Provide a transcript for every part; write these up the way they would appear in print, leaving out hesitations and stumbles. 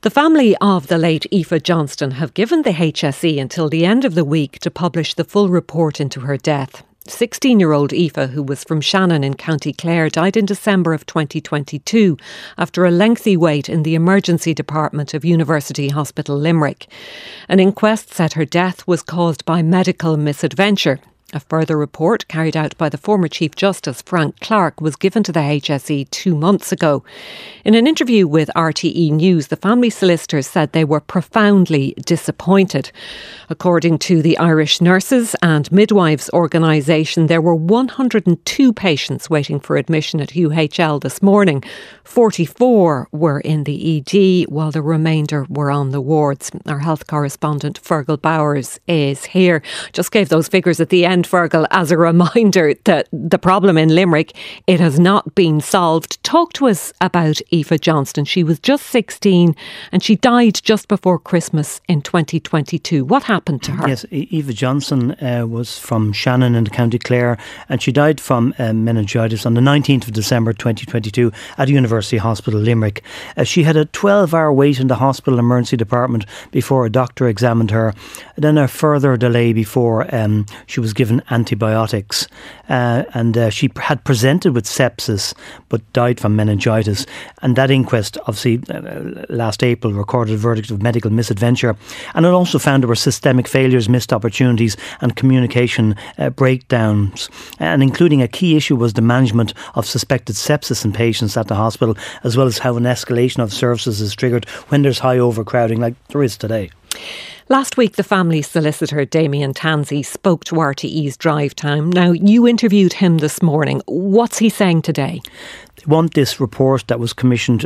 The family of the late Aoife Johnston have given the HSE until the end of the week to publish the full report into her death. 16-year-old Aoife, who was from Shannon in County Clare, died in December of 2022 after a lengthy wait in the emergency department of University Hospital Limerick. An inquest said her death was caused by medical misadventure. A further report carried out by the former Chief Justice Frank Clark was given to the HSE 2 months ago. In an interview with RTE News, the family solicitors said they were profoundly disappointed. According to the Irish Nurses and Midwives Organisation, there were 102 patients waiting for admission at UHL this morning. 44 were in the ED, while the remainder were on the wards. Our health correspondent Fergal Bowers is here. Just gave those figures at the end, Fergal, as a reminder that the problem in Limerick, it has not been solved. Talk to us about Aoife Johnston. She was just 16 and she died just before Christmas in 2022. What happened to her? Yes, Aoife Johnston was from Shannon in County Clare, and she died from meningitis on the 19th of December 2022 at University Hospital Limerick. She had a 12-hour wait in the hospital emergency department before a doctor examined her. Then a further delay before she was given antibiotics, and she had presented with sepsis but died from meningitis. And that inquest, obviously, last April recorded a verdict of medical misadventure, and it also found there were systemic failures, missed opportunities and communication breakdowns, and including a key issue was the management of suspected sepsis in patients at the hospital, as well as how an escalation of services is triggered when there's high overcrowding like there is today. Last week, the family solicitor, Damien Tansey, spoke to RTE's Drive Time. Now, you interviewed him this morning. What's he saying today? They want this report that was commissioned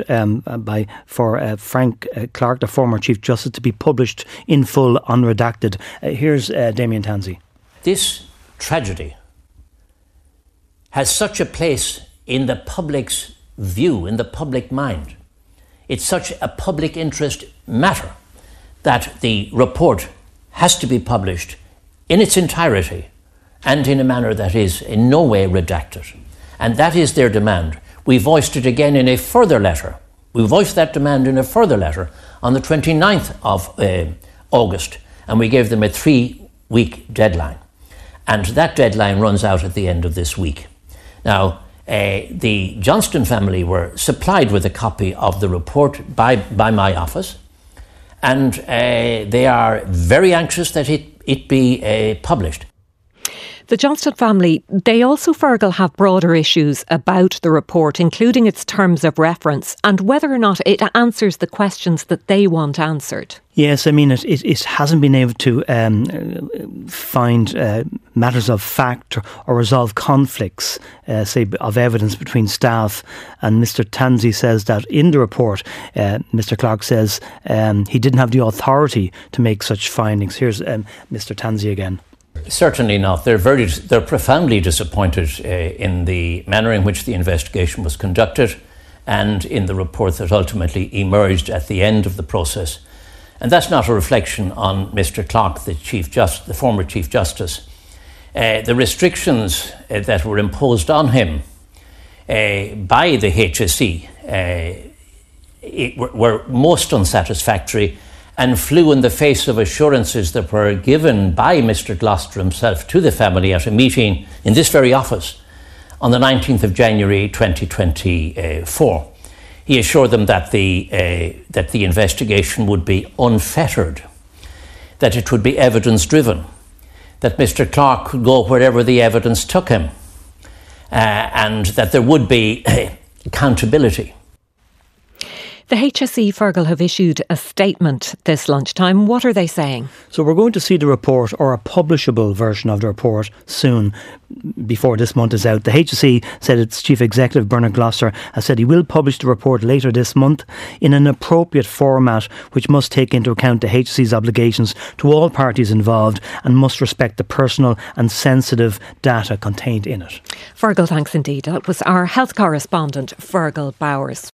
for Frank Clark, the former Chief Justice, to be published in full, unredacted. Here's Damien Tansey. This tragedy has such a place in the public's view, in the public mind. It's such a public interest matter that the report has to be published in its entirety and in a manner that is in no way redacted. And that is their demand. We voiced it again in a further letter. We voiced that demand in a further letter on the 29th of August, and we gave them a 3-week deadline. And that deadline runs out at the end of this week. Now, the Johnston family were supplied with a copy of the report by my office, and they are very anxious that it be published. The Johnston family, they also, Fergal, have broader issues about the report, including its terms of reference and whether or not it answers the questions that they want answered. Yes, I mean, it hasn't been able to find matters of fact or resolve conflicts, say, of evidence between staff. And Mr. Tansey says that in the report, Mr. Clark says he didn't have the authority to make such findings. Here's Mr. Tansey again. Certainly not. They're profoundly disappointed in the manner in which the investigation was conducted and in the report that ultimately emerged at the end of the process. And that's not a reflection on Mr. Clark, the former Chief Justice. The restrictions that were imposed on him by the HSE were most unsatisfactory and flew in the face of assurances that were given by Mr. Gloucester himself to the family at a meeting in this very office on the 19th of January 2024. He assured them that the investigation would be unfettered, that it would be evidence-driven, that Mr. Clark could go wherever the evidence took him, and that there would be accountability. The HSE, Fergal, have issued a statement this lunchtime. What are they saying? So we're going to see the report, or a publishable version of the report, soon, before this month is out. The HSE said its Chief Executive, Bernard Gloucester, has said he will publish the report later this month in an appropriate format which must take into account the HSE's obligations to all parties involved and must respect the personal and sensitive data contained in it. Fergal, thanks indeed. That was our health correspondent, Fergal Bowers.